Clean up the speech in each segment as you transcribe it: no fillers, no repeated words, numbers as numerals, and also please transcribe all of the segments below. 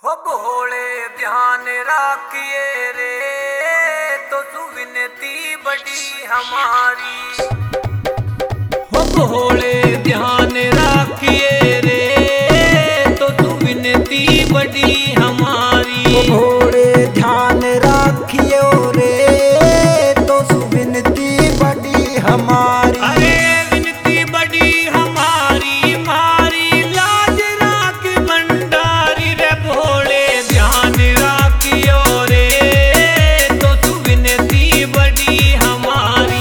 हो भोले ध्यान राखिए रे, तो सुविनती बड़ी हमारी। हो भोले ध्यान राखिए रे, तो सुविनती बड़ी हमारी। भोले ध्यान राखियो रे, तो सुविनती बड़ी हमारी। अरे विनती बड़ी हमारी, मारी लाज राख भंडारी रे। भोले ध्यान राखियो रे, तो सुविनती बड़ी हमारी।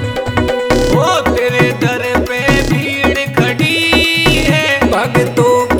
भक्तों